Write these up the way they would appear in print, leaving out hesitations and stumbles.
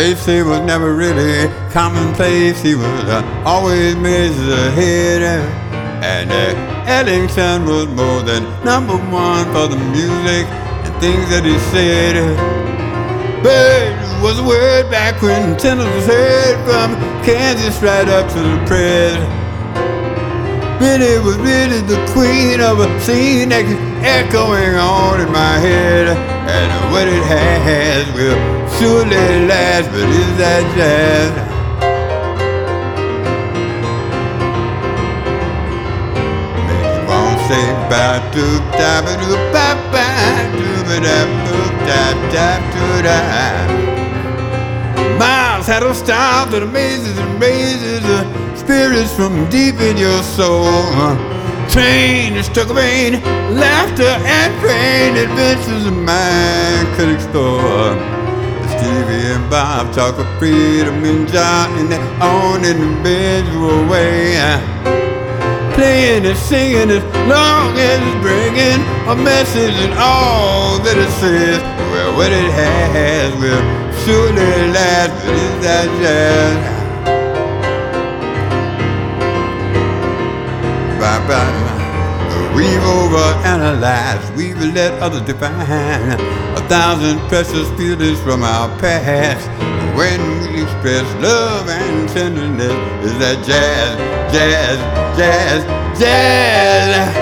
Bass, he was never really commonplace. He was always miles ahead. And Ellington was more than number one for the music and things that he said. Bass was a word back when tenors was heard from Kansas right up to the press. Billy was really the queen of a scene that keeps echoing on in my head. And what it has will surely last, but is that jazz? Make you want to say Miles had a style that amazes and raises the spirits from deep in your soul. Train and struck a vein, laughter and pain, adventures a mind could explore. Stevie and Bob talk of freedom and John in their own individual way. Playing and singing as long as it's bringing a message and all that it says. Well, what it has will surely last, but is that jazz? We've overanalyzed, we've let others define 1,000 precious feelings from our past. When we express love and tenderness, is that jazz, jazz, jazz, jazz?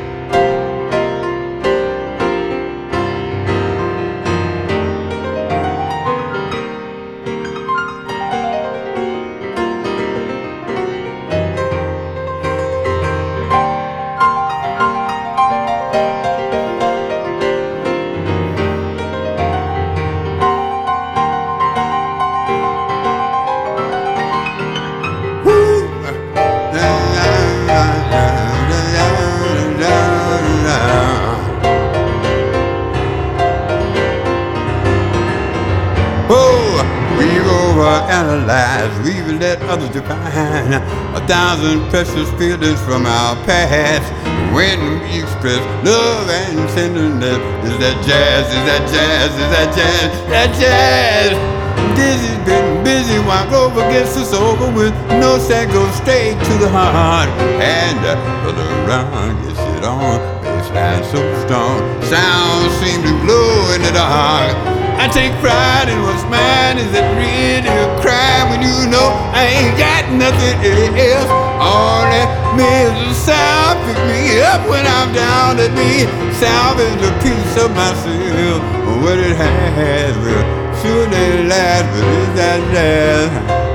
Analyze, we've let others define 1,000 precious feelings from our past. When we express love and tenderness, is that jazz, is that jazz, is that jazz, that jazz? Dizzy's been busy while Grover gets us over with notes that go straight to the heart. And Brother Ron gets it on, bassline so strong, sound seems to glow in the dark. I take pride in what's mine. Is it really a crime when you know I ain't got nothing else? All that means is sound pick me up when I'm down. Let me salvage a piece of myself. What it has will surely last, but is that jazz?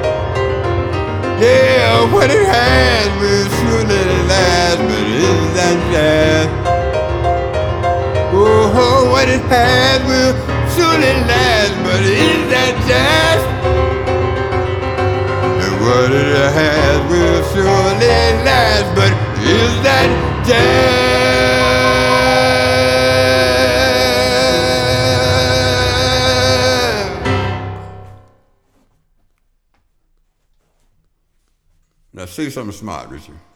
Yeah, what it has will surely last, but is that jazz? Oh, what it has will surely last, but is that jazz? And what it has will surely last, but is that jazz? Now say something smart, Richard.